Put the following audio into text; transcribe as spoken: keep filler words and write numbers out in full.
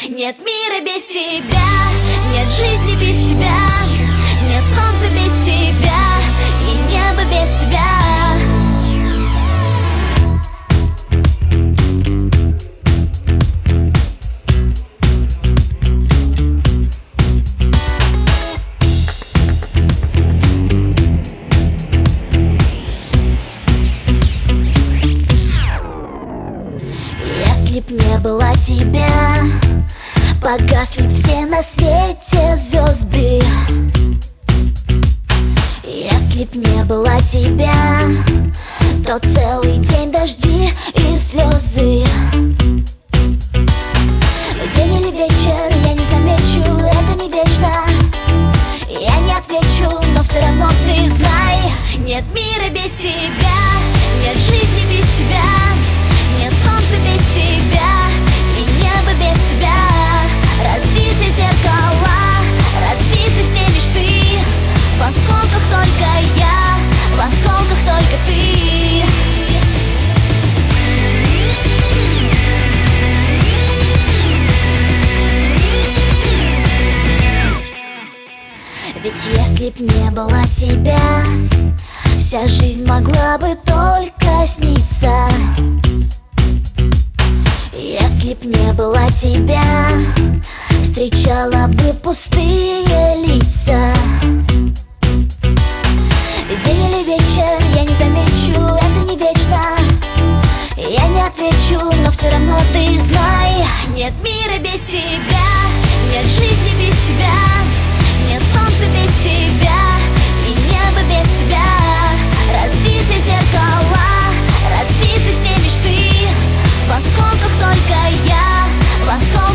Нет мира без тебя, нет жизни без тебя, нет солнца без тебя и неба без тебя. Если б не было тебя, погасли б все на свете звезды. Если б не было тебя, то целый день дожди и слезы. День или вечер, я не замечу, это не вечно. Я не отвечу, но все равно ты знай: нет мира без тебя, нет жизни без тебя, нет солнца без тебя и неба без тебя. Разбиты зеркала, разбиты все мечты. В осколках только я, в осколках только ты. Ведь если б не было тебя, вся жизнь могла бы только сниться. Если б не было тебя, встречала бы пустые лица. День или вечер, я не замечу, это не вечно. Я не отвечу, но все равно ты знай: нет мира без тебя, нет жизни без тебя, нет солнца без тебя и неба без тебя. Разбиты зеркала, разбиты все мечты. В осколках только я, в осколках